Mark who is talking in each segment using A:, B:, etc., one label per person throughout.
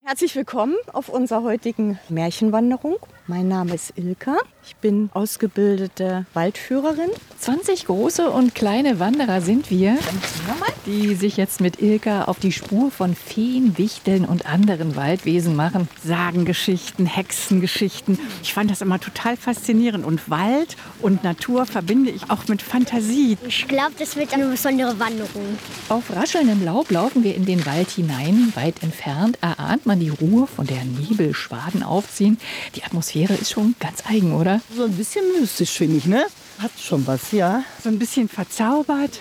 A: Herzlich willkommen auf unserer heutigen Märchenwanderung. Mein Name ist Ilka. Ich bin ausgebildete Waldführerin.
B: 20 große und kleine Wanderer sind wir, die sich jetzt mit Ilka auf die Spur von Feen, Wichteln und anderen Waldwesen machen.
C: Sagengeschichten, Hexengeschichten. Ich fand das immer total faszinierend. Und Wald und Natur verbinde ich auch mit Fantasie.
D: Ich glaube, das wird eine besondere Wanderung.
B: Auf raschelndem Laub laufen wir in den Wald hinein. Weit entfernt erahnt man die Ruhe, von der Nebelschwaden aufziehen. Die Atmosphäre ist schon ganz eigen, oder?
E: So ein bisschen mystisch, finde ich, ne? Hat schon was, ja.
C: So ein bisschen verzaubert.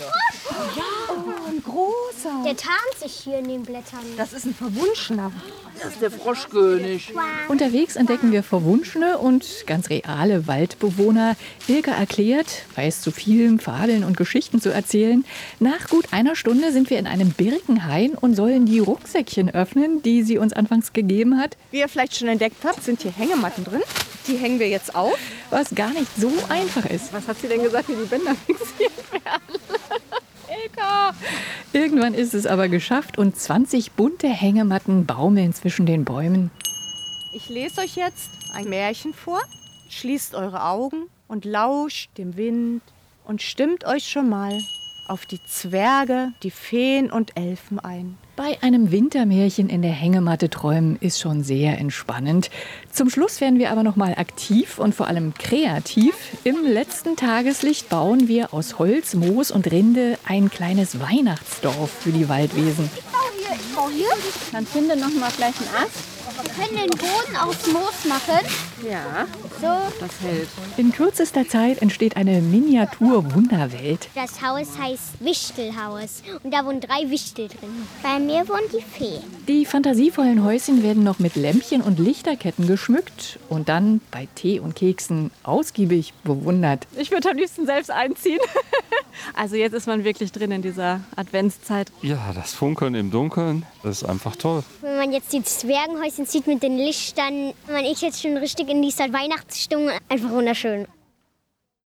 A: Ein großer.
D: Der tarnt sich hier in den Blättern.
A: Das ist ein Verwunschener.
E: Das ist der Froschkönig.
B: Unterwegs entdecken wir verwunschene und ganz reale Waldbewohner. Ilka erklärt, weiß zu vielem Fadeln und Geschichten zu erzählen. Nach gut einer Stunde sind wir in einem Birkenhain und sollen die Rucksäckchen öffnen, die sie uns anfangs gegeben hat.
A: Wie ihr vielleicht schon entdeckt habt, sind hier Hängematten drin. Die hängen wir jetzt auf.
B: Was gar nicht so einfach ist.
A: Was hat sie denn gesagt, wie die Bänder fixiert werden?
B: Ilka! Irgendwann ist es aber geschafft und 20 bunte Hängematten baumeln zwischen den Bäumen.
A: Ich lese euch jetzt ein Märchen vor. Schließt eure Augen und lauscht dem Wind und stimmt euch schon mal auf die Zwerge, die Feen und Elfen ein.
B: Bei einem Wintermärchen in der Hängematte träumen ist schon sehr entspannend. Zum Schluss werden wir aber noch mal aktiv und vor allem kreativ. Im letzten Tageslicht bauen wir aus Holz, Moos und Rinde ein kleines Weihnachtsdorf für die Waldwesen.
D: Ich baue hier.
A: Dann finde noch mal gleich einen Ast.
D: Wir können den Boden aus Moos machen.
A: Ja,
D: So.
A: das hält.
B: In kürzester Zeit entsteht eine Miniatur-Wunderwelt.
D: Das Haus heißt Wichtelhaus. Und da wohnen 3 Wichtel drin. Bei mir wohnt die Fee.
B: Die fantasievollen Häuschen werden noch mit Lämpchen und Lichterketten geschmückt und dann bei Tee und Keksen ausgiebig bewundert.
A: Ich würde am liebsten selbst einziehen. Also jetzt ist man wirklich drin in dieser Adventszeit.
F: Ja, das Funkeln im Dunkeln, das ist einfach toll.
D: Wenn man jetzt die Zwergenhäuschen sieht mit den Lichtern, man ist jetzt schon richtig in dieser Weihnachtsstimmung. Einfach wunderschön.